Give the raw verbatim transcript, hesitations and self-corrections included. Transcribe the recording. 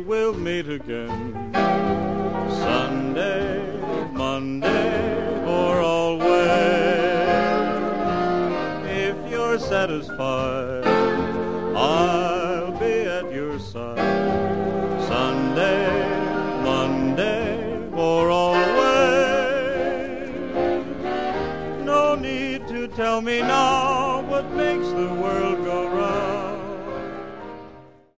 will meet again. Sunday, Monday, or always. If you're satisfied, I'll be at your side. Sunday, Monday, or always. No need to tell me now what makes the world go